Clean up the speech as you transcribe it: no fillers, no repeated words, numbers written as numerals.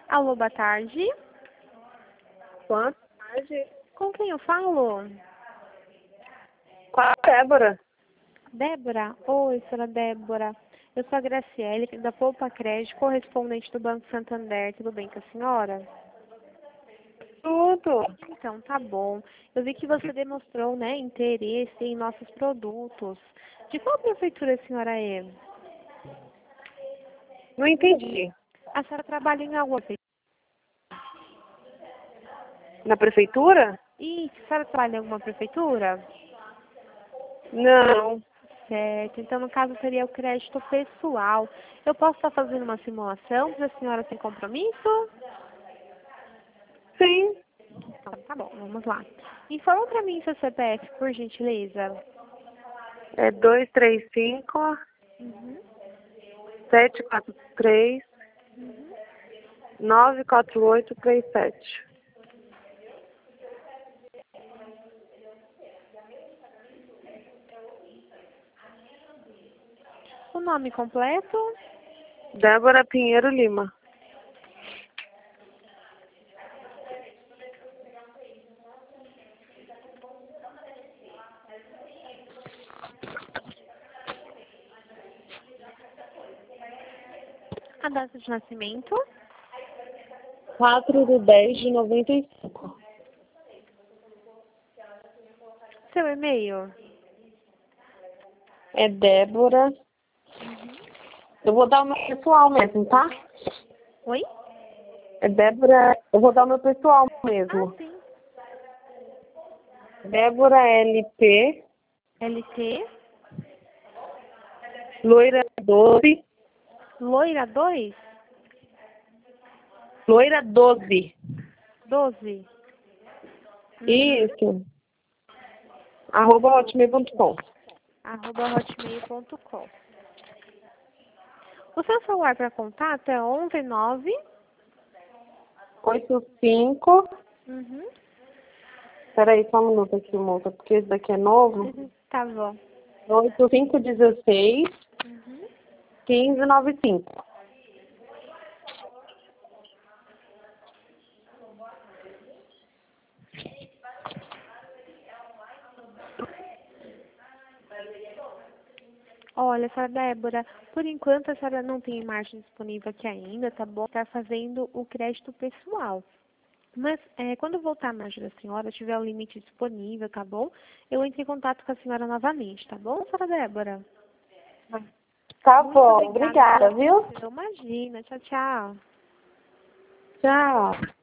Alô, boa tarde. Boa tarde. Com quem eu falo? Com a Débora. Débora? Oi, senhora Débora. Eu sou a Graciele, da Poupa Crédito, correspondente do Banco Santander. Tudo bem com a senhora? Tudo. Então, tá bom. Eu vi que você demonstrou, né, interesse em nossos produtos. De qual prefeitura a senhora é? Não entendi. A senhora trabalha em alguma prefeitura? Na prefeitura? Ih, a senhora trabalha em alguma prefeitura? Não. Certo. Então, no caso, seria o crédito pessoal. Eu posso estar fazendo uma simulação para a senhora sem compromisso? Sim. Então, tá bom, vamos lá. Informa para mim seu CPF, por gentileza. É 235 Uhum. 743 94837. O nome completo? Débora Pinheiro Lima. A data de nascimento? 4/10/95. Seu e-mail? É Débora. Eu vou dar o meu pessoal mesmo, tá? Oi? É Débora. Eu vou dar o meu pessoal Ah, mesmo. sim. Débora LP. LT? Loira 12. Loira 2? Loira 12. 12? Isso. @hotmail.com. @hotmail.com. O seu celular para contato é 119? 85. Uhum. Peraí, só um minuto aqui, moça, porque esse daqui é novo. Tá bom. 8516 Uhum. 1595. Olha, senhora Débora, por enquanto a senhora não tem margem disponível aqui ainda, tá bom? Está fazendo o crédito pessoal. Mas quando voltar a margem da senhora, tiver o limite disponível, tá bom? Eu entro em contato com a senhora novamente, tá bom, senhora Débora? Tá Muito bom, obrigada pela obrigada, viu? atenção. Imagina. Tchau, tchau. Tchau.